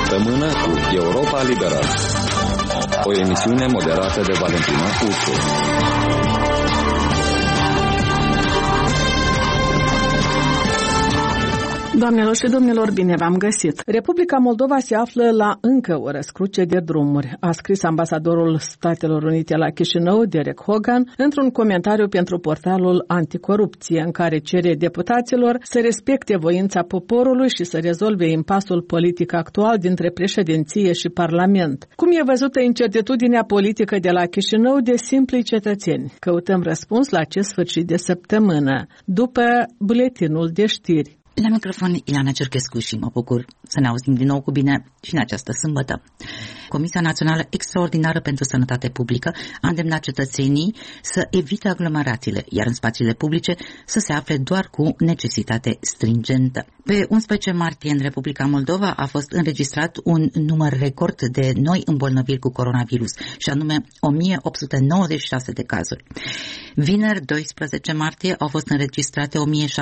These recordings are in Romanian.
săptămână cu Europa Liberă. O emisiune moderată de Valentina Uțu. Doamnelor și domnilor, bine v-am găsit! Republica Moldova se află la încă o răscruce de drumuri, a scris ambasadorul Statelor Unite la Chișinău, Derek Hogan, într-un comentariu pentru portalul Anticorupție, în care cere deputaților să respecte voința poporului și să rezolve impasul politic actual dintre președinție și Parlament. Cum e văzută incertitudinea politică de la Chișinău de simplii cetățeni? Căutăm răspuns la acest sfârșit de săptămână, după buletinul de știri. La microfon Ileana Cerchescu și mă bucur să ne auzim din nou cu bine și în această sâmbătă. Comisia Națională Extraordinară pentru Sănătate Publică a îndemnat cetățenii să evite aglomerațiile, iar în spațiile publice să se afle doar cu necesitate stringentă. Pe 11 martie în Republica Moldova a fost înregistrat un număr record de noi îmbolnăviri cu coronavirus, și anume 1896 de cazuri. Vineri, 12 martie, au fost înregistrate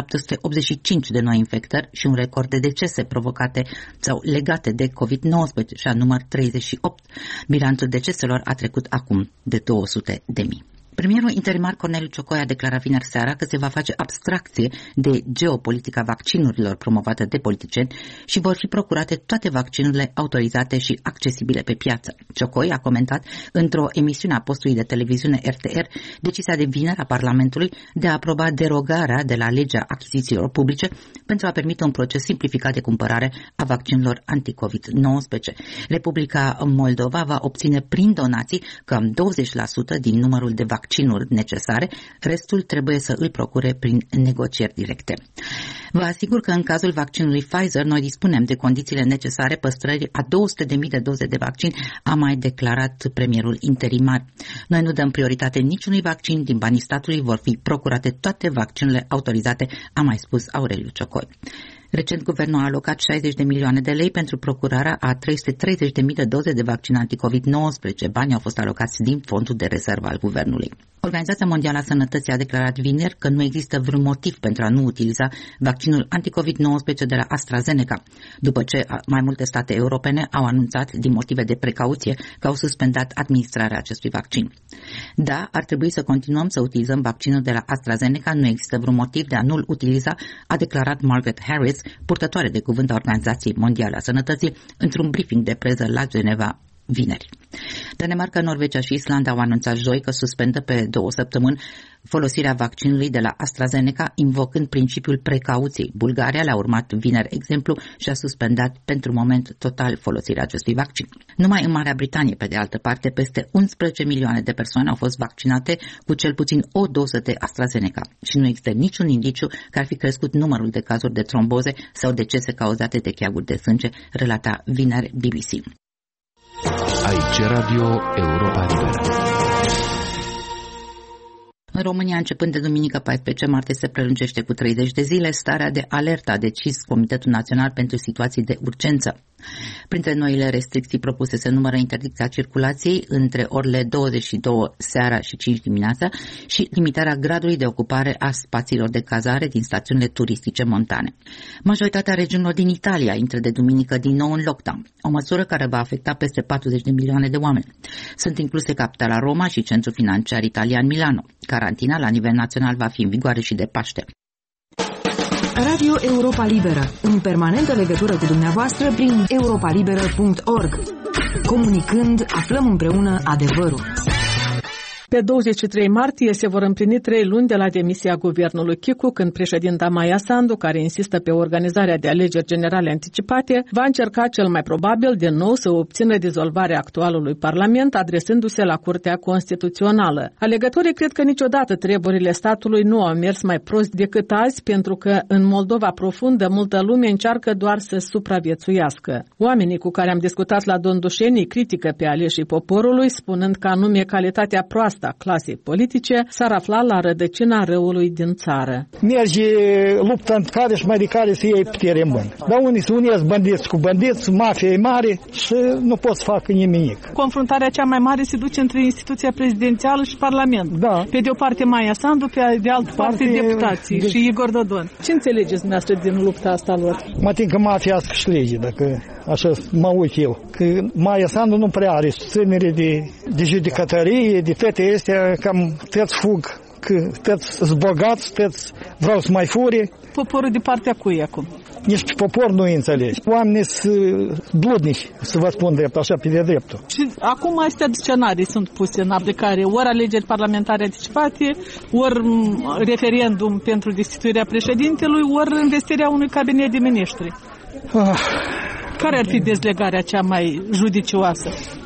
1785 de noi infectări și un record de decese provocate sau legate de COVID-19, și a număr 38. Bilanțul deceselor a trecut acum de 200.000. Premierul interimar Corneliu Ciocoi a declarat vineri seara că se va face abstracție de geopolitica vaccinurilor promovată de politicieni și vor fi procurate toate vaccinurile autorizate și accesibile pe piață. Ciocoi a comentat într-o emisiune a postului de televiziune RTR decizia de vineri a Parlamentului de a aproba derogarea de la legea achizițiilor publice pentru a permite un proces simplificat de cumpărare a vaccinurilor anti-COVID-19. Republica Moldova va obține prin donații cam 20% din numărul de vaccinuri necesare, restul trebuie să îl procure prin negocieri directe. Vă asigur că în cazul vaccinului Pfizer, noi dispunem de condițiile necesare păstrării a 200.000 de doze de vaccin, a mai declarat premierul interimar. Noi nu dăm prioritate niciunui vaccin, din banii statului vor fi procurate toate vaccinurile autorizate, a mai spus Aureliu Ciocoi. Recent, guvernul a alocat 60 de milioane de lei pentru procurarea a 330.000 de doze de vaccin anti-COVID-19. Banii au fost alocați din fondul de rezervă al guvernului. Organizația Mondială a Sănătății a declarat vineri că nu există vreun motiv pentru a nu utiliza vaccinul anti-COVID-19 de la AstraZeneca, după ce mai multe state europene au anunțat din motive de precauție că au suspendat administrarea acestui vaccin. Da, ar trebui să continuăm să utilizăm vaccinul de la AstraZeneca, nu există vreun motiv de a nu-l utiliza, a declarat Margaret Harris, purtătoare de cuvânt a Organizației Mondiale a Sănătății, într-un briefing de presă la Geneva vineri. Danemarca, Norvegia și Islanda au anunțat joi că suspendă pe 2 săptămâni folosirea vaccinului de la AstraZeneca, invocând principiul precauției. Bulgaria le-a urmat vineri exemplu și a suspendat pentru moment total folosirea acestui vaccin. Numai în Marea Britanie, pe de altă parte, peste 11 milioane de persoane au fost vaccinate cu cel puțin o doză de AstraZeneca și nu există niciun indiciu că ar fi crescut numărul de cazuri de tromboze sau decese cauzate de cheaguri de sânge, relata vineri BBC. Aici Radio Europa Liberă. În România, începând de duminică 14 martie, se prelungește cu 30 de zile starea de alertă, a decis Comitetul Național pentru Situații de Urgență. Printre noile restricții propuse se numără interdicția circulației între orele 22 seara și 5 dimineața și limitarea gradului de ocupare a spațiilor de cazare din stațiunile turistice montane. Majoritatea regiunilor din Italia intră de duminică din nou în lockdown, o măsură care va afecta peste 40 de milioane de oameni. Sunt incluse capitala Roma și centrul financiar italian Milano. Carantina la nivel național va fi în vigoare și de Paște. Radio Europa Liberă, în permanentă legătură cu dumneavoastră prin europalibera.org. Comunicând, aflăm împreună adevărul. Pe 23 martie se vor împlini 3 luni de la demisia guvernului Chicu, când președinta Maia Sandu, care insistă pe organizarea de alegeri generale anticipate, va încerca cel mai probabil din nou să obțină dizolvarea actualului Parlament, adresându-se la Curtea Constituțională. Alegătorii cred că niciodată treburile statului nu au mers mai prost decât azi, pentru că în Moldova profundă multă lume încearcă doar să supraviețuiască. Oamenii cu care am discutat la Dondușenii critică pe aleșii poporului, spunând că anume calitatea proastă soarta clasei politice s-ar afla la rădăcina răului din țară. Merge lupta în care și mai de care să iei putere în mână. Dar unii se unesc bandiți cu bandiți, mafia e mare și nu pot să facă nimic. Confruntarea cea mai mare se duce între instituția prezidențială și Parlament. Da. Pe de o parte Maia Sandu, pe de altă parte deputații și Igor Dodon. Ce înțelegeți dumneavoastră din lupta asta lor? Mă tin că mafia asta câștige, dacă așa mă uit eu. Că Maia Sandu nu prea are susținere de judecătărie, de toate astea, cam toți fug, că toți sunt bogați, toți vreau să mai fure. Poporul de partea cui acum? Nici pe popor nu înțelegi. Oamenii sunt bludnici, să vă spun drept, așa pe de dreptul. Și acum astea scenarii sunt puse în aplicare. Ori alegeri parlamentare anticipate, ori referendum pentru destituirea președintelui, ori investirea unui cabinet de miniștri. Care ar fi dezlegarea cea mai judicioasă?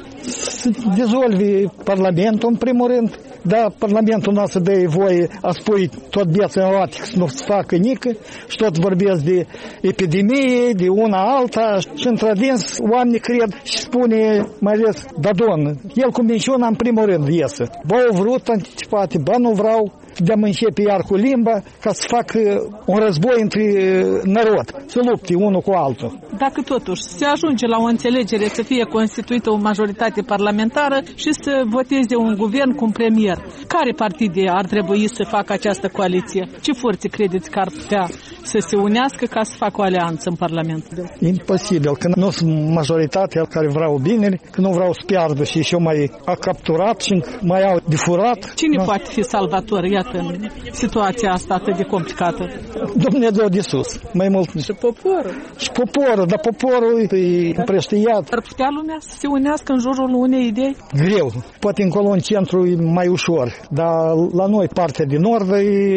Să dizolvi Parlamentul, în primul rând, dar Parlamentul nu să dă voie a spui tot viața în roate, să nu se facă nică și tot vorbesc de epidemie, de una alta și într-adins oamenii cred și spune, mai ales Dodon, el cu minciuna în primul rând iesă. Bă, au vrut anticipate, bă, nu vreau, de-am începe iar cu limba ca să facă un război între narod, să lupte unul cu altul. Dacă totuși se ajunge la o înțelegere să fie constituită o majoritate parlamentară și să voteze un guvern cu un premier, care partide ar trebui să facă această coaliție? Ce forțe credeți că ar putea să se unească ca să facă o alianță în Parlament? Imposibil, că nu sunt majoritatea care vreau binele, că nu vreau să piardă și eu mai a capturat și mai au de furat. Cine poate fi salvator, iată, în situația asta atât de complicată? Dumnezeu de sus, mai mult. Și poporul. Și poporul, dar poporul e împrăștiat. Ar putea lumea să se unească în jurul unei idei? Greu. Poate încolo în centru e mai ușor, dar la noi partea din nord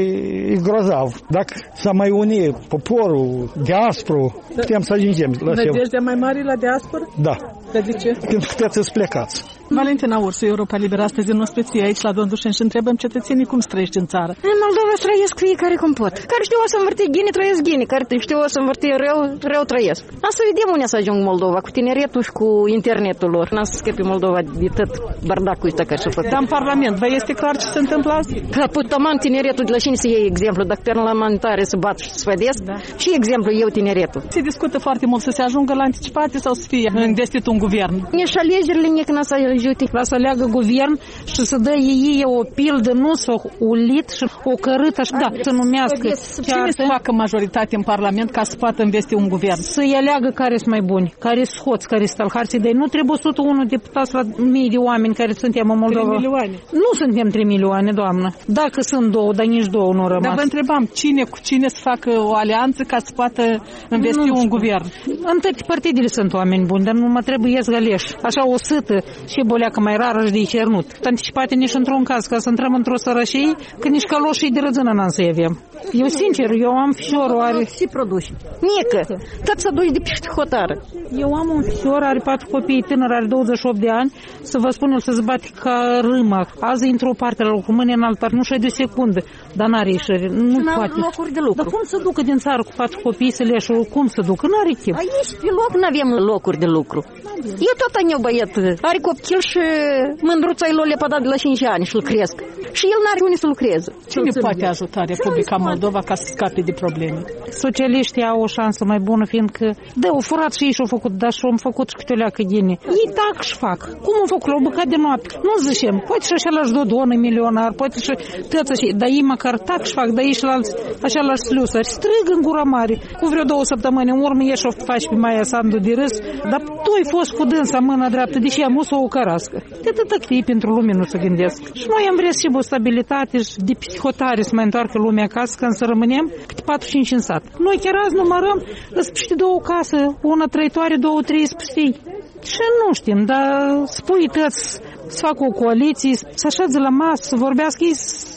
e grozav. Dacă s-a mai uni poporul, diasporu, putem să ajungem la ceva. Nădejdea mai mare la diasporă? Da. Dar de ce? Pentru că puteți să plecați. Valentina Ursu, Europa Liberă, astăzi în ospăție aici la Don Dușen și întrebăm cetățenii cum trăiești în țară. În Moldova trăiesc fiecare cum pot. Care știu o să învârti gine, trăiesc gine. Care știu o să învârti rău, trăiesc. Asta vedem unde să ajung Moldova, cu tineretul și cu internetul lor. N-am să scape Moldova de tot bardacul ăsta care și-a făcut. Dar în Parlament, vă este clar ce se întâmplă azi? Ca putaman tineretul de la cine să iei exemplu, dacă parlamentare să bat și să sfădesc, da. Și exemplu eu tineretul. Se discută foarte mult să se ajungă la anticipate sau să fie investit un guvern. Nici alegerile nici n-a să ajute. La să aleagă guvern și să dă ei o pildă, nu să o ulit și o cărâtă, da, să numească. Cine să facă majoritate în Parlament ca să poată investi un guvern? Să-i aleagă care sunt mai buni, care sunt hoți, care sunt alharții de ei. Nu trebuie 101 deputați la mii de oameni care suntem în Moldova. 3 milioane. Nu suntem 3 milioane, doamnă. Dacă sunt două, dar nici două nu rămas. Dar vă întrebam, cine cu cine să facă o alianță ca să poată investi un guvern? În toate partidele sunt oameni buni, dar nu mă trebuie să găleși. Așa o sâtă și boleacă mai rară și de cernut. Anticipate nici într-un caz, ca să intrăm într-o sărășie, că nici caloșii de răzână n-am să avem. Eu, sincer, eu am fișorul, are... Și produși. Nică, tot să duci de piște hotară. Eu am un fișor, are 4 copii, tânăr, are 28 de ani, să vă spun, el să-ți bate ca râma. Azi într-o parte la lucru, mâine în altă parte, nu știu de secundă, dar n-are ieșire, nu poate. Locuri de lucru. Dar cum să ducă din țară cu 4 copii să le ieși, cum să ducă? N-are chip. Aici, pe loc, n-avem locuri de lucru. Eu tot am eu băiet, are copil și mândruța lui le-a dat de la 5 ani și-l cresc. Și el n-are unde să lucreze. Cine poate ajuta Republica Moldova ca să scape de probleme? Socialiștii au o șansă mai bună, fiindcă, da, au furat și ei și-au făcut, dar și-au făcut și câte o leacă ghine. Ei tac și fac. Cum au făcut? L-au băcat de noapte. Nu zicem, poate și așa-lași Dodon milionar, poate și tăță și, dar ei măcar tac și fac, dar ei și la alți așa-lași slusări. Strâng în gura mare. Cu vreo 2 săptămâni în urmă ieși o faci pe Maia Sandu de râs, dar tu ai fost cu dânsa mâna dreaptă, deși am să o cărască. De atât ei pentru lume nu se gândesc. Și noi am vrea și o stabilitate și de psihotare să mai întoarcă lumea acasă, când să rămânem câte 4-5 în sat. Noi chiar azi numărăm, îți pște 2 case, una trăitoare, 2-3 spustii. Și nu știm, dar spui tăți să facă o coaliție, să așează la masă, să vorbească ei,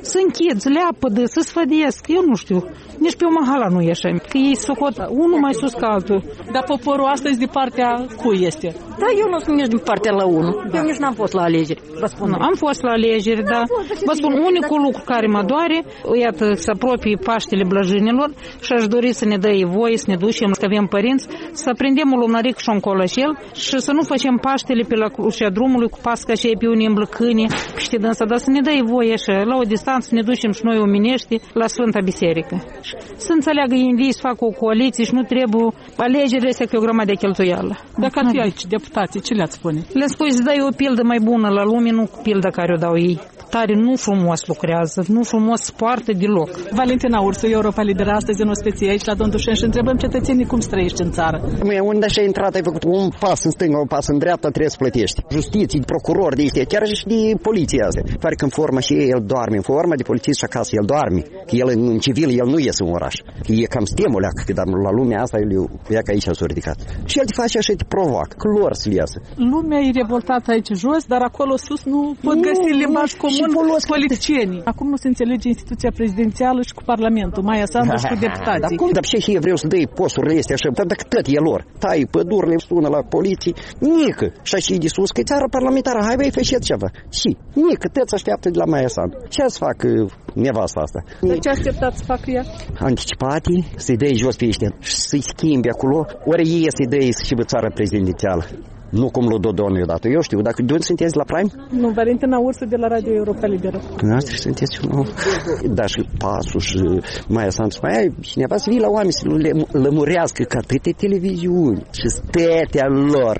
să închizi, leapădă, să sfădiesc, eu nu știu. Nici pe o mahala nu ieșim, că ei socot unul mai sus ca altul. Dar poporul astăzi de partea cui este? Da, eu nu sunt nici din partea la 1. Eu nici n-am fost la alegeri, vă spun. Nu, am fost la alegeri, dar vă spun, unicul lucru care mă doare, iată, să apropie Paștele Blajinilor și aș dori să ne dă voie, să ne ducem, să avem părinți, să prindem un lumnăric și un colășel și să nu facem Paștele pe la ușa drumului cu pasca și pe unii îmblăcâni, știi dânsa, dar să ne dă voie și la o distanță să ne ducem și noi omenești la Sfânta Biserică. Să înțeleagă indii să facă o coaliție și nu trebuie alegerile astea că e o grămadă de cheltuială. Dacă ar fi aici deputații, ce le-ați spune? Le spui să dai o pildă mai bună la lume, nu cu pilda care o dau ei. Tare nu frumos lucrează, nu frumos poartă deloc. Valentina Ursu, Europa Liberă, astăzi în ospecie aici la Dondușeni și întrebăm cetățenii cum străiești în țară. Unde și-ai intrat, ai făcut un pas în stânga, un pas în dreapta, trebuie să plătești. Justiții, procurori de ăștia, chiar și de poliția asta. Pare că în formă și el doarme, în formă de polițist și acasă el doarme. Că el în civil, el nu iese în oraș. Că e cam stemul ăla, că dar la lumea asta, el e că aici s-a ridicat. Și el te face așa, te provoacă, că lor să iasă. Lumea e revoltată aici jos, dar acolo sus nu pot găsi limbaj comun politicienii. Acum nu se înțelege instituția prezidențială și cu Parlamentul, Maia Sandu și cu deputații. Dar ce ei vreau să dai posturile astea așa, dar dacă tot e lor, tai pădurile, sună la poliție, nică. Și așa de sus, că țara parlamentară, hai băi, făceți ceva. Și nică, tot așteaptă de la Maia Sandu. Ce să fac nevasta asta? Dar ce așteptați să facă ea? Anticipate, să-i dai jos pe ăștia și să-i schimbi acolo, ori ei să-i dai și țara prezidențială. Nu cum lui Dodon i-a dat. Eu știu, dacă de unde sunteți la Prime? Nu, Valentina Ursu de la Radio Europa Liberă. Noastră sunteți unul. Da, și Pasul și Maia Sandu. Mai ai cineva să vii la oameni să le lămurească ca atâtea televiziuni și stătea lor.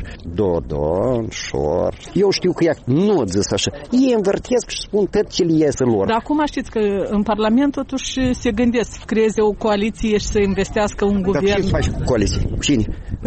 Dodon, șor. Eu știu că ea nu zis așa. Ei învârtesc și spun tot ce le iese lor. Dar acum știți că în Parlament totuși se gândesc să creeze o coaliție și să investească un guvern. Dar ce faci cu coaliție? Cine?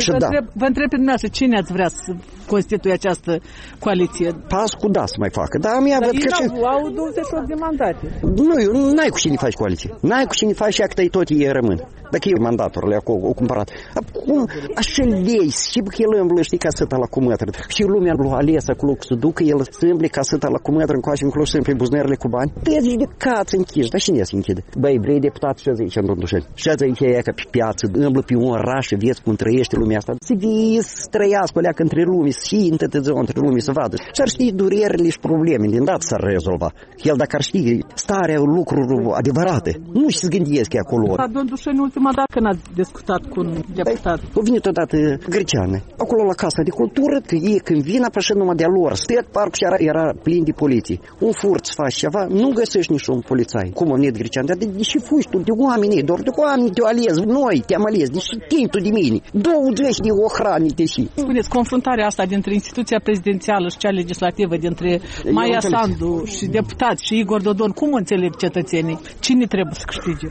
Vă întreb pe dumneavoastră, cine ați vrea să constituie această coaliție? Pas cu da să mai facă. Dar ei au 28 de mandate. Nu, n-ai cu cine faci coaliție. N-ai cu cine faci, că tot ei rămân. Dacă e mandatorul o cumpărat. Acum, așa lei, și că el îmblă, știi, ca săta la cumătră. Și lumea l-a ales acolo să ducă, el îmble ca săta la cumătră, încoace încolo să împle buznerele cu bani. Te-ți de cați închiși, dar cine se închide? Băi, vrei deputat și azi aici în Dondușeni. Și azi aici e ca pe piață, îmblă pe un oraș, vezi cum trăiește lumea asta. Să vii, să trăiască o leacă între lumii, și între lumii să vadă. Și ar ști durerile și problemele, din dată s-ar rezolva. El dacă ar ști starea lucruri adevărate, nu și se gândesc acolo. La Dondușeni ultima dată când ați discutat cu un deputat? A venit odată greceană. Acolo la Casa de Cultură, că ei când vin apășă numai de-a lor. Stet parcul era plin de poliție. Un furt să faci ceva, nu găsești niciun polițai. Cum a venit grecean? Dar de ce fugi tu? De oamenii, doar de oameni te-au ales. Noi te-am ales. De ce timp tu de mine? 20 de ochrani te și. Spuneți, confruntarea asta dintre instituția prezidențială și cea legislativă, dintre Maia Sandu și deputați și Igor Dodon, cum înțeleg cetățenii? Cine trebuie să câștige?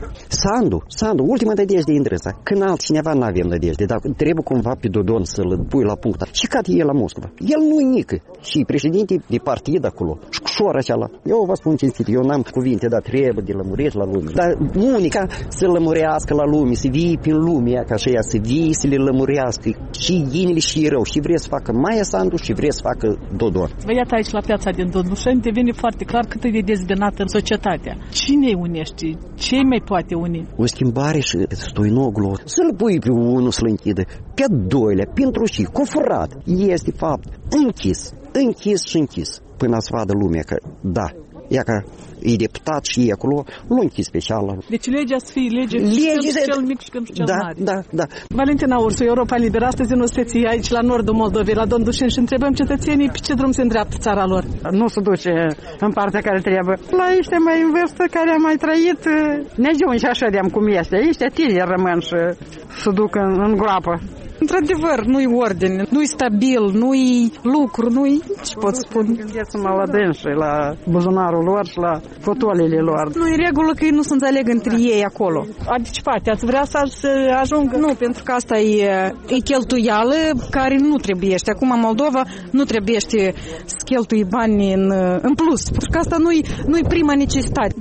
Sandu, ultima de indresa. Când altcineva n-avem nădejde, dar trebuie cumva pe Dodon să-l pui la punct. Și că e la Moscova. El nu-i nică. Și președinte de partid acolo. Și cu șora aceala. Eu vă spun cinstit, eu n-am cuvinte, dar trebuie de lămurești la lume. Dar unica să lămurească la lume, să vii prin lumea, ca așa ea, să vii să le lămurească și inile și rău. Și vrea să facă Maia Sandu și vrea să facă Dodon. Vă iată aici la piața din Dondușeni, devine foarte clar cât e de dezbinată în societatea. Cine îi unește? Ce mai poate uni? O schimbare și Stoinoglu, să-l pui pe unul să-l închide, pe doilea, pentru și cu furat. Este fapt închis și închis, până să vadă lumea că da, ea că e deputat și e acolo, l-a închis pe cealaltă. Deci legea să fie lege cel mic și cel mare. Da. Valentina Ursu, Europa Liberă, astăzi în osteție aici la nordul Moldovei, la Dondușeni și întrebăm cetățenii pe ce drum se îndreaptă țara lor. Nu se duce în partea care trebuie. La ăștia mai în vârstă care a mai trăit, ne ajung și așa de-am cum este. Ăștia tineri rămân și se duc în groapă. Într-adevăr, nu-i ordine, nu-i stabil, nu-i lucru, nu-i... Ce pot spune? Gândeți-mă la dânsi, la buzunarul lor și la fotolile lor. Nu-i regulă că ei nu se înțeleg între ei acolo. Anticipate, ați vrea să ajungă? Nu, pentru că asta e cheltuială care nu trebuiește. Acum Moldova nu trebuiește să cheltui bani în plus. Pentru că asta nu-i prima necesitate.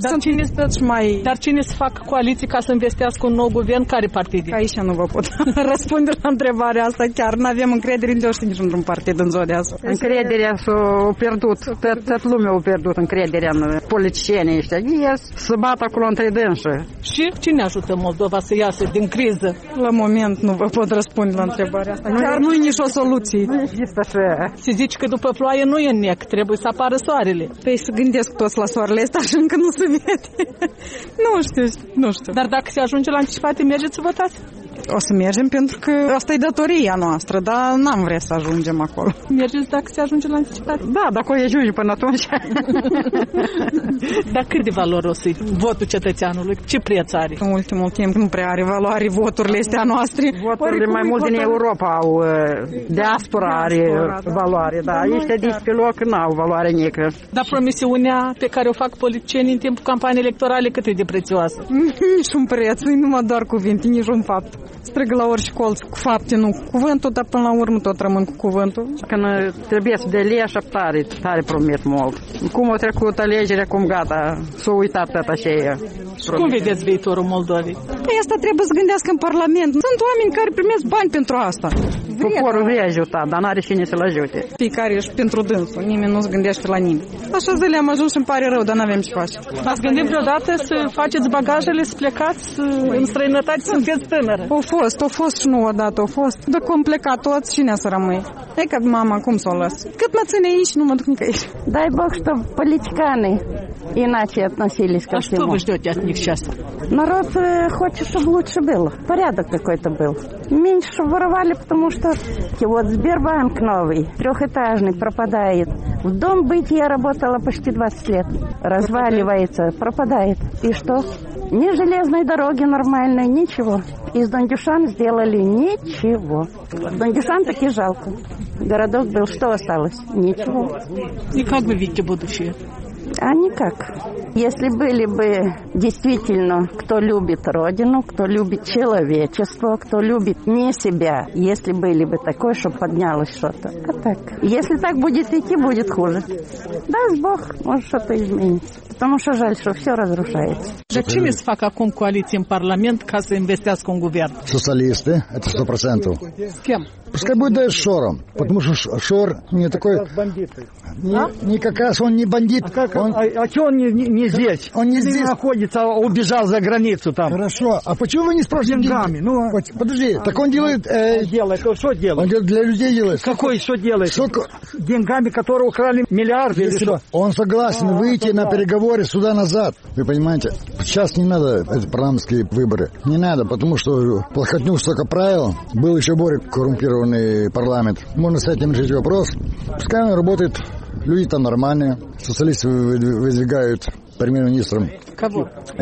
Dar cine să facă coaliții ca să investească un nou guvern? Care partide? Aici nu vă pot răspunde la întrebare. întrebarea asta, chiar nu avem încredere în deoși nici într-un partid în zona asta. Încrederea s-a pierdut, tot lumea a pierdut încrederea în politicienii ăștia. Ei se bat acolo între dânsă. Și cine ajută Moldova să iasă din criză? La moment nu vă pot răspunde la întrebarea asta. Chiar nu e nici o soluție. Nu există așa. Se zice că după ploaie nu e nec, trebuie să apară soarele. Păi să gândesc toți la soarele ăsta și încă nu se vede. Nu știu. Dar dacă se ajunge la anticipate, mergeți să votați? O să mergem pentru că asta e datoria noastră, dar n-am vrea să ajungem acolo. Mergeți dacă se ajunge la anticipate? Da, dacă o ajunge până atunci. Dar cât de valoros e votul cetățeanului? Ce preț are? În ultimul timp nu prea are valoare voturile astea noastre. Voturile mai mult din Europa au, diaspora are valoare, da. Ăștia de pe loc n-au valoare nică. Dar promisiunea pe care o fac politicienii în timpul campaniei electorale cât e de prețioasă? Nici un preț, nu numai doar cuvinte, nici un fapt. Strigă la orice colț cu fapte, nu cu cuvântul, dar până la urmă tot rămân cu cuvântul. Când trebuie să delie așteptare, tare promit mult. Cum a trecut alegerea, cum gata, s-a uitat tot așa. Cum vedeți viitorul Moldovei? Păi asta trebuie să gândească în Parlament. Sunt oameni care primesc bani pentru asta. Poporul vrea ajuta, dar n-are cine să-l ajute. Fiecare ești pentru dânsul, nimeni nu se gândește la nimeni. Așa zile am ajuns și îmi pare rău, dar n-avem ce face. Ați gândit vreodată să faceți bagajele, să plecați în străinătate, sunteți tânără? Au fost și nu odată, au fost. Dacă am plecat toți, cine să rămâi? E ca mama, cum să o las? Cât mă ține aici, nu mă duc nicăieri. Дай Бог, чтобы политиканы иначе относились ко всему. А что вы ждете от них сейчас? Народ хочет, чтобы лучше было. Порядок какой-то был. Меньше чтобы воровали, потому что вот Сбербанк новый, трехэтажный, пропадает. В дом быть я работала почти 20 лет. Разваливается, пропадает. И что? Ни железной дороги нормальной, ничего. Из Дондюшан сделали ничего. Дондюшан таки жалко. Городок был, что осталось? Ничего. И как вы видите будущее? А никак. Если были бы действительно, кто любит Родину, кто любит человечество, кто любит не себя, если были бы такое, чтобы поднялось что-то. А так. Если так будет идти, будет хуже. Даст Бог, может что-то изменится. Потому что жаль, что все разрушается. Dar cine să facă acum coaliție în Parlament ca să investească un guvern? Социалисты, это 100%. С кем? Пускай будет Шором, потому что Шор не такой... Не как раз он не бандит. А что он не здесь? Он не здесь. Находится, убежал за границу там. Хорошо. А почему вы не спрашиваете? Деньгами. Ну, подожди, так он делает... Что делает? Он для людей делает. Какой что делает? Деньгами, которые украли миллиарды или что? Он согласен выйти на переговоры сюда-назад. Вы понимаете? Сейчас не надо эти парламентские выборы. Не надо, потому что плохотню столько правил. Был еще более коррумпированный парламент. Можно с этим решить вопрос. Пускай он работает. Люди там нормальные. Социалисты выдвигают премьер-министром. Кого?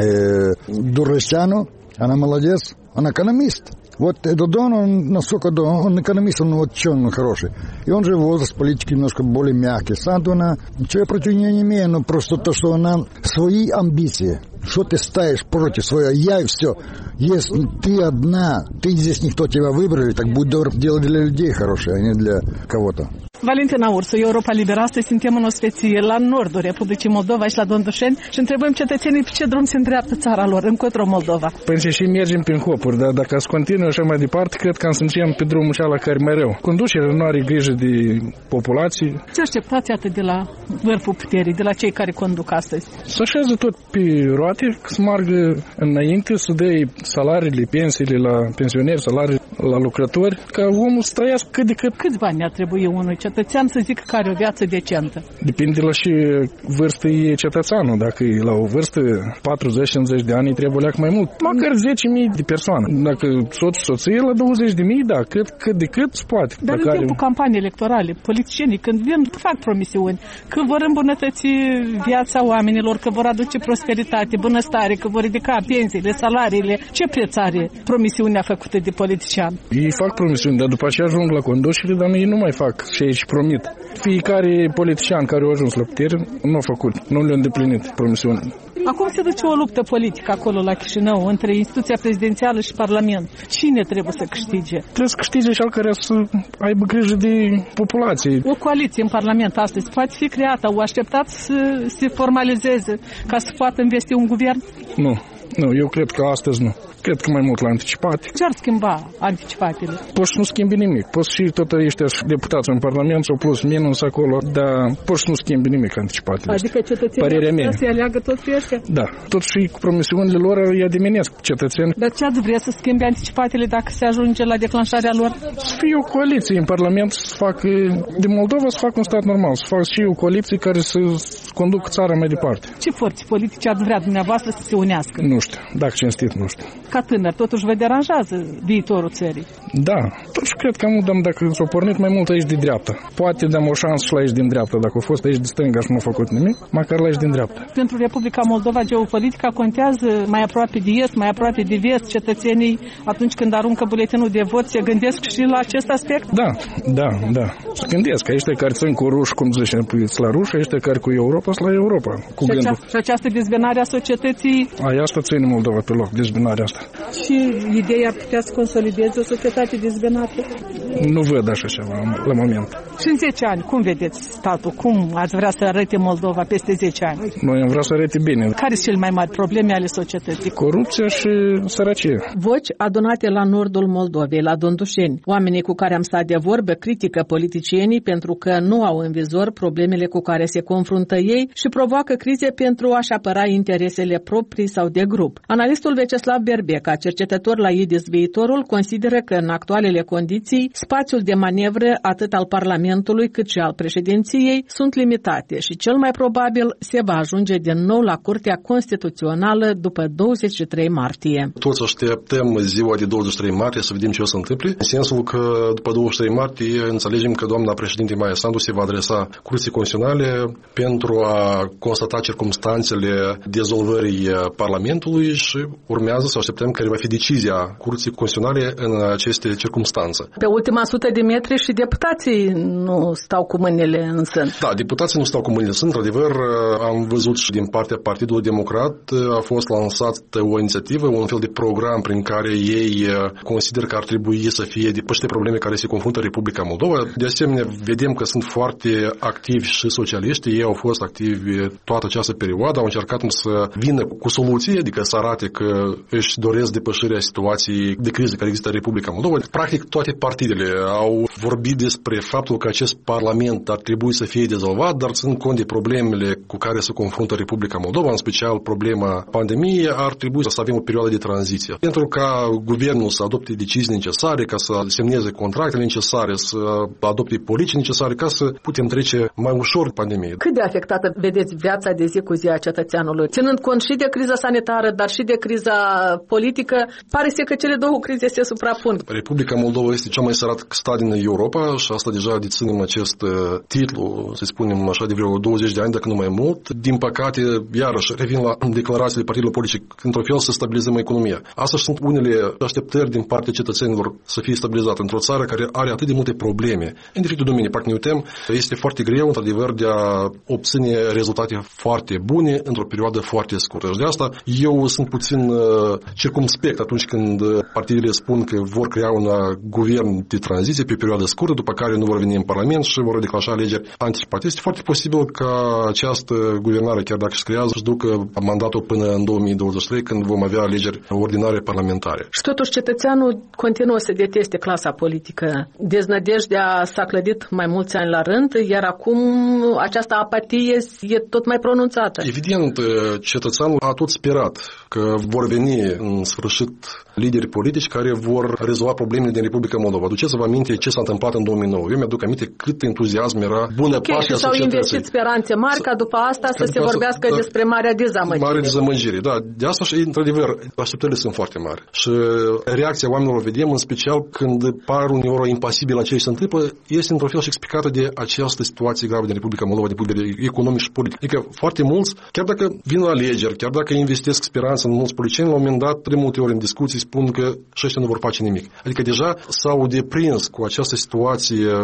Дурлестяну. Она молодец. Он экономист. Вот Додон, он насколько он экономист, он вот что он хороший. И он же возраст политики немножко более мягкий. Сандуна, ничего я против нее не имею, но просто то, что она свои амбиции. Что ты ставишь против своего я и все. Если ты одна, ты здесь никто тебя выбрали, так будь добр, дело для людей хорошее, а не для кого-то. Valentina Ursu, Europa Liberă. Astăzi suntem în ospeție la nordul Republicii Moldova și la Dondușeni și întrebăm cetățenii pe ce drum se îndreaptă țara lor, încotro Moldova. Păi și mergem prin hopuri, dar dacă să continui așa mai departe, cred că suntem pe drumul cealaltă care mai rău. Conducerea nu are grijă de populație. Ce așteptați atât de la vârful puterii, de la cei care conduc astăzi? Să așează tot pe roate, să meargă înainte, să dea salariile, pensiile la pensioneri, salarii la lucrători, ca omul să trăiască cât de cât. Câți bani ar trebui unui cetățean să zică că are o viață decentă? Depinde la ce vârstă e cetățeanul. Dacă e la o vârstă 40-50 de ani, trebuie leac mai mult. Măcar 10.000 de persoane. Dacă soție la 20.000, da, cât de cât se poate. Dar în timpul campaniei electorale, politicienii, când vin, fac promisiuni că vor îmbunătăți viața oamenilor, că vor aduce prosperitate, bunăstare, că vor ridica pensiile, salariile. Ce preț are promisiunea făcută de politician? Ei fac promisiuni, dar după aceea ajung la conducere, dar ei nu mai fac ce își promit. Fiecare politician care a ajuns la putere nu a făcut, nu le-a îndeplinit promisiunea. Acum se duce o luptă politică acolo la Chișinău între instituția prezidențială și Parlament. Cine trebuie să câștige? Trebuie să câștige cel care să aibă grijă de populație. O coaliție în Parlament astăzi poate fi creată. O așteptați să se formalizeze ca să poată investi un guvern? Nu. Nu, eu cred că astăzi nu. Cred că mai mult la anticipate. Ce ar schimba anticipatele? Poți să nu schimbi nimic. Poți și tot ăștia deputați în Parlament sau plus minus acolo, dar poți să nu schimbi nimic anticipatele. Adică cetățenii să se aleagă tot pe ăștia? Da. Tot și cu promisiunile lor îi adimenesc cetățeni. Dar ce ați vrea să schimbe anticipatele dacă se ajunge la declanșarea lor? Să fie o coaliție în Parlament, să facă de Moldova să facă un stat normal, să facă și o coaliție care să conducă țara mai departe. Ce forțe politice ați vrea dumneavoastră să se unească? Nu știu, dacă cinstit, nu știu. Ca tânăr, totuși vă deranjează viitorul țării. Da, totuși cred că dăm dacă s-au pornit mai mult aici de dreapta. Poate dăm o șansă și la aici din dreapta, dacă au fost aici de stânga și nu au făcut nimic, măcar la aici din dreapta. Pentru Republica Moldova, geopolitica contează mai aproape de est, mai aproape de vest. Cetățenii, atunci când aruncă buletinul de vot, se gândesc și la acest aspect? Da. Se gândesc că ăștia care țin cu ruși, cum zice, la ruși, ăștia care cu Europa, la Europa. Și această dezbinare a societății? Asta ține Moldova pe loc, dezbinarea asta. Și ideea ar putea să consolideze o societate dezbinată? Nu văd așa ceva la moment. Și în 10 ani, cum vedeți statul? Cum ați vrea să arăte Moldova peste 10 ani? Noi am vrea să arăte bine. Care sunt cele mai mari probleme ale societății? Corupția și sărăcie. Voci adunate la nordul Moldovei, la Dondușeni. Oamenii cu care am stat de vorbă critică politicienii pentru că nu au în vizor problemele cu care se confruntă ei și provoacă crize pentru a-și apăra interesele proprii sau de grup. Analistul Veceslav Berbeca, cercetător la IDIS Viitorul, consideră că în actualele condiții spațiul de manevră atât al Parlamentului cât și al președinției sunt limitate și cel mai probabil se va ajunge din nou la Curtea Constituțională după 23 martie. Toți așteptăm ziua de 23 martie să vedem ce o să întâmple, în sensul că după 23 martie înțelegem că doamna președinte Maia Sandu se va adresa Curții Constituționale pentru a constata circumstanțele dezolvării Parlamentului și urmează să așteptăm care va fi decizia Curții Constituționale în aceste circumstanțe. Pe ultima 100 de metri și deputații nu stau cu mâinile în sân. Da, deputații nu stau cu mâinile în sân. Într-adevăr, am văzut și din partea Partidului Democrat a fost lansat o inițiativă, un fel de program prin care ei consideră că ar trebui să fie depășite probleme care se confruntă Republica Moldova. De asemenea, vedem că sunt foarte activi și socialiști. Ei au fost activi toată această perioadă, au încercat să vină cu soluții, adică să arate că își doresc depășirea situației de criză care există în Republica Moldova. Practic, toate partidele au vorbit despre faptul că acest Parlament ar trebui să fie dezolvat, dar ținând cont de problemele cu care se confruntă Republica Moldova, în special problema pandemiei, ar trebui să avem o perioadă de tranziție. Pentru ca guvernul să adopte decizii necesare, ca să semneze contractele necesare, să adopte politici necesare, ca să putem trece mai ușor pandemie. Cât de afectată vedeți viața de zi cu zi a cetățeanului? Ținând cont și de criza sanitară, dar și de criza politică, pare să că cele două crize se suprapun. Republica Moldova este cea mai sărat stat din Europa și asta deja deținem acest titlu, să spunem așa, de vreo 20 de ani, dacă nu mai mult. Din păcate, iarăși, revin la declarațiile partidelor politice, într-un fel să stabilizăm economia. Asta sunt unele așteptări din partea cetățenilor să fie stabilizată într-o țară care are atât de multe probleme. În diferite domenii, parcă ne uităm, este foarte greu, într-adevăr, de a obține rezultate foarte bune într-o perioadă foarte scurtă. Și de asta eu sunt puțin circumspect atunci când partidele spun că vor crea un guvern de tranziție pe o perioadă scurtă, după care nu vor veni în Parlament și vor declanșa alegeri anticipate. Este foarte posibil ca această guvernare, chiar dacă se creează, să ducă mandatul până în 2023, când vom avea alegeri ordinare parlamentare. Și totuși cetățeanul continuă să deteste clasa politică. Deznădejdea s-a clădit mai mulți ani la rând, iar acum această apatie e tot mai pronunțată. Evident, cetățeanul a tot sperat că vor veni în sfârșit lideri politici care vor rezolva problemele din Republica Moldova. Aduceți-vă aminte ce s-a întâmplat în 2009. Eu mi-aduc aminte cât entuziasm era bună parte a societății. S-au investit speranțe mari ca după asta să se vorbească despre marea dezamăgire. Mare dezamăgire, da. De asta și, într-adevăr, așteptările sunt foarte mari. Și reacția oamenilor vedem, în special când par uneori impasibili la ce se întâmplă, este într-un fel și explicată de această situație gravă din Republica Moldova, de punct de vedere economic și politic. Adică foarte mulți, chiar dacă vin la alegeri, chiar dacă investesc speranță în mulți politicieni, la un moment dat, de multe ori în discuții spun că și ăștia nu vor face nimic. Adică deja s-au deprins cu această situație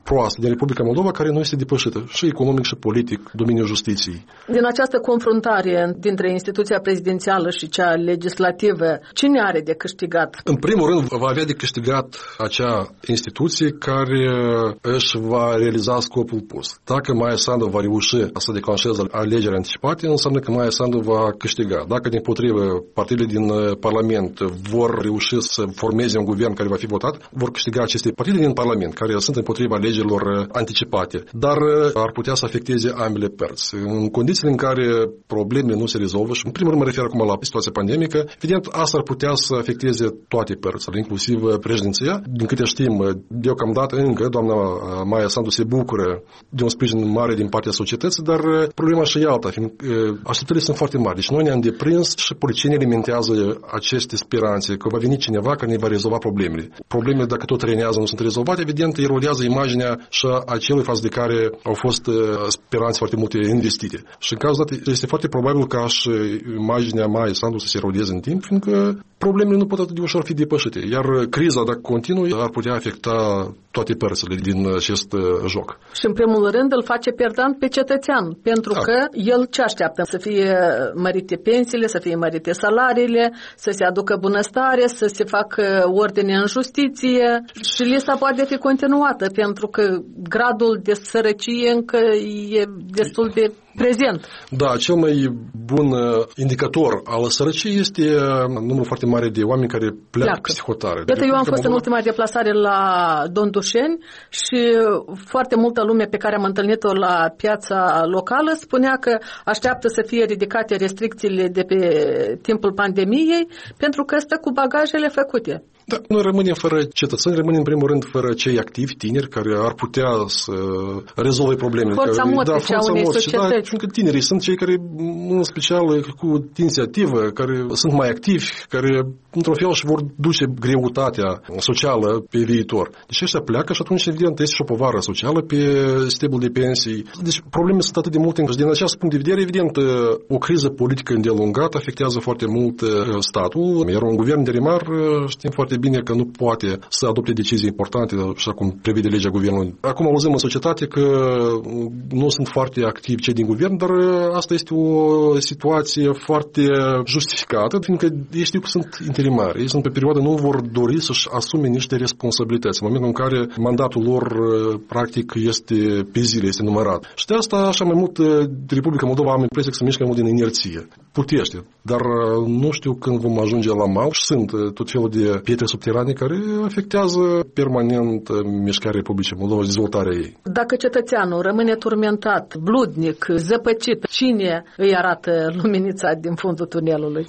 proastă din Republica Moldova care nu este depășită, și economic și politic, domeniul justiției. Din această confruntare dintre instituția prezidențială și cea legislativă, cine are de câștigat? În primul rând, va avea de câștigat acea instituție care își va realiza scopul pus. Dacă Maia Sandu va reuși să declanșeze alegeri anticipate, înseamnă că Maia Sandu va câștiga. Dacă, dimpotrivă, partidele din Parlament vor reuși să formeze un guvern care va fi votat, vor câștiga aceste partide din Parlament, care sunt împotriva alegerilor anticipate. Dar ar putea să afecteze ambele părți. În condițiile în care problemele nu se rezolvă, și în primul rând mă refer acum la situația pandemică, evident, asta ar putea să afecteze toate părțile, inclusiv președinția. Din câte știm, deocamdată încă doamna Maia Sandu se bucură de un sprijin mare din partea societății, dar problema și e alta, fiindcă așteptările sunt foarte mari. Deci noi ne-am deprins și politicienii alimentează aceste speranțe că va veni cineva care ne va rezolva problemele. Problemele, dacă tot trenează, nu sunt rezolvate, evident, erodează imaginea și a celui față de care au fost speranțe foarte multe investite. Și în cazul dat este foarte probabil ca și imaginea Maiei Sandu să se erodeze în timp, fiindcă problemele nu pot atât de ușor fi depășite. Iar criza, dacă continuă, ar putea afecta toate părțile din acest joc. Și în primul rând îl face pierdant pe cetățean, pentru că el ce așteaptă? Să fie mărite pensiile, să fie mărite salariile, să se aducă bunăstare, să se facă ordine în justiție și lista poate fi continuată, pentru că gradul de sărăcie încă e destul de prezent. Da, cel mai bun indicator al sărăciei este numărul foarte mare de oameni care pleacă peste hotare. Iată, eu am fost în ultima deplasare la Dondușeni și foarte multă lume pe care am întâlnit-o la piața locală spunea că așteaptă să fie ridicate restricțiile de pe timpul pandemiei pentru că stă cu bagajele făcute. Da, noi rămânem fără cetățeni, rămânem în primul rând fără cei activi, tineri, care ar putea să rezolve problemele. Forța motrice a unei societăți. Pentru că tinerii sunt cei care, în special cu inițiativă, care sunt mai activi, care, într-un fel, și vor duce greutatea socială pe viitor. Deci ăștia pleacă și atunci, evident, este și o povară socială pe sistemul de pensii. Deci problemele sunt atât de multe. Și din acest punct de vedere, evident, o criză politică îndelungată afectează foarte mult statul, iar un guvern interimar, știm foarte bine că nu poate să adopte decizii importante, așa cum prevede legea guvernului. Acum auzim în societate că nu sunt foarte activi cei din guvern, dar asta este o situație foarte justificată, fiindcă ei știu că sunt interimari. Ei sunt pe perioadă, nu vor dori să-și asume niște responsabilități, în momentul în care mandatul lor practic este pe zile, este numărat. Și de asta, așa mai mult, Republica Moldova am impresia că se mișcă mult din inerție. Putește, dar nu știu când vom ajunge la mal și sunt tot felul de pietre subterane care afectează permanent mișcarea Republicii Moldova și dezvoltarea ei. Dacă cetățeanul rămâne turmentat, bludnic, zăpăcit, cine îi arată luminița din fundul tunelului?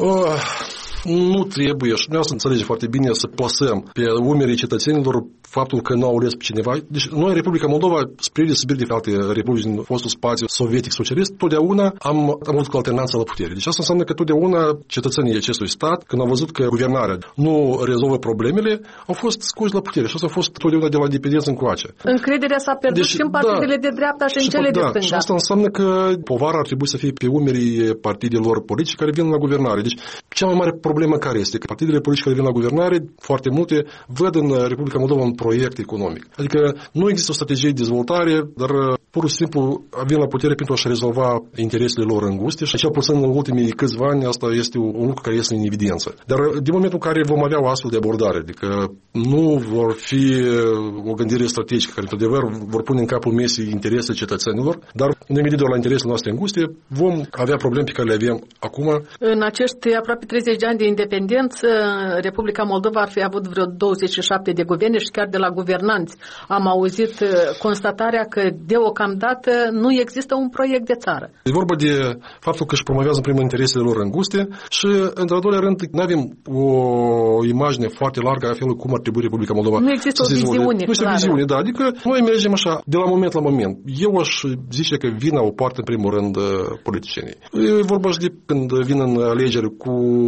Nu trebuie și noi să înțelegem foarte bine să plasăm pe umerii cetățenilor faptul că nu au ales pe cineva. Deci noi, Republica Moldova, spre deosebire de alte republici din fostul spațiu sovietic socialist, totdeauna am avut cu alternanța la putere. Deci asta înseamnă că totdeauna cetățenii acestui stat, când au văzut că guvernarea nu rezolvă problemele, au fost scoși la putere. Și asta a fost totdeauna de la independență încoace. Încrederea s-a pierdut și în partidele de dreapta și în cele de stânga. Și asta înseamnă că povara ar trebui să fie pe umerii partidelor politice care vin la guvernare. Deci cea mai mare problemă care este că partidele politice care vin la guvernare, foarte multe, văd în Republica Moldova un proiect economic. Adică nu există o strategie de dezvoltare, dar pur și simplu vin la putere pentru a-și rezolva interesele lor înguste și cel puțin în ultimii câțiva ani asta este un lucru care este în evidență. Dar din momentul în care vom avea o astfel de abordare, adică nu vor fi o gândire strategică care într-adevăr vor pune în capul mesei interesele cetățenilor, dar ne gândim doar la interesele noastre înguste, vom avea probleme pe care le avem acum. În acești aproape 30 de ani de independență, Republica Moldova ar fi avut vreo 27 de guverne și chiar de la guvernanți am auzit constatarea că deocamdată nu există un proiect de țară. E vorba de faptul că își promovează în primul interesele lor înguste și, într-al doilea rând, nu avem o imagine foarte largă a felului cum ar trebui Republica Moldova. Nu există o viziune. Nu este o viziune, da. Adică noi mergem așa, de la moment la moment. Eu aș zice că vina o parte, în primul rând, politicienii. E vorba și de când vin în alegeri cu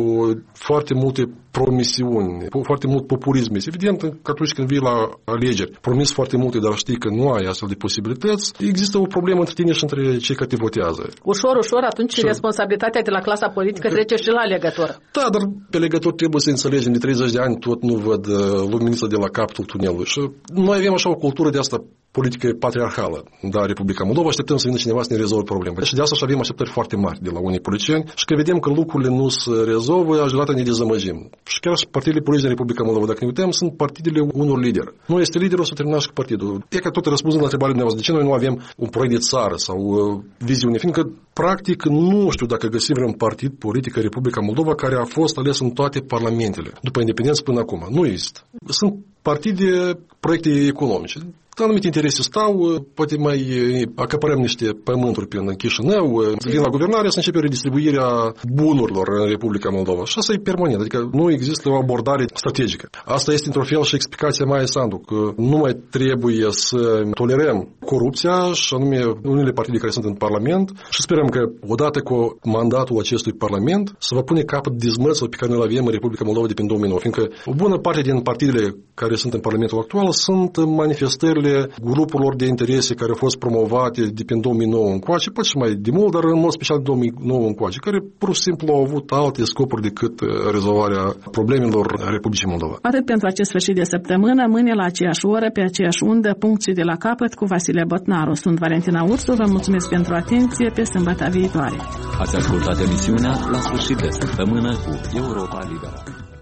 foarte multe promisiuni, foarte mult populism. Este evident că atunci când vii la alegeri, promis foarte multe, dar știi că nu ai astfel de posibilități, există o problemă între tine și între cei care te votează. Ușor, atunci responsabilitatea de la clasa politică trece și la alegător. Da, dar pe alegător trebuie să înțelegem, de 30 de ani tot nu văd luminița de la capătul tunelului. Și noi avem așa o cultură de asta politică patriarhală, da, Republica Moldova, așteptăm să vină cineva să ne rezolve probleme. Și de asta și avem așteptări foarte mari de la unii politicieni și că vedem că lucrurile nu se rezolvă, ajutată ne dezamăgim. Și chiar și partidele politice din Republica Moldova, dacă ne uităm, sunt partidele unor lideri. Nu este liderul, o să terminăm și cu partidul. E că tot răspunzând la întrebarea dumneavoastră, de ce noi nu avem un proiect de țară sau viziune, fiindcă practic nu știu dacă găsim vreun partid politic în Republica Moldova care a fost ales în toate parlamentele, după independență până acum. Nu există. Sunt partide, proiecte economice. Anumite interese stau, poate mai acapărăm niște pământuri prin Chișinău, vin la guvernare, să începe redistribuirea bunurilor în Republica Moldova. Și asta e permanent, adică nu există o abordare strategică. Asta este într-un fel și explicația Maia Sandu, că nu mai trebuie să tolerăm corupția și anume unele partide care sunt în Parlament și sperăm că odată cu mandatul acestui Parlament se va pune capăt dezmățului pe care noi îl avem în Republica Moldova de prin 2009, fiindcă o bună parte din partidele care sunt în Parlamentul actual sunt manifestările grupurilor de interese care au fost promovate de prin 2009 încoace, poate și mai de mult, dar în mod special 2009 încoace, care pur și simplu au avut alte scopuri decât rezolvarea problemelor Republicii Moldova. Atât pentru acest sfârșit de săptămână, mâine la aceeași oră, pe aceeași undă, punct și de la capăt cu Vasile Botnaru. Sunt Valentina Ursu, vă mulțumesc pentru atenție, pe sâmbătă viitoare. Ați ascultat emisiunea La sfârșit de săptămână cu Europa Liberă.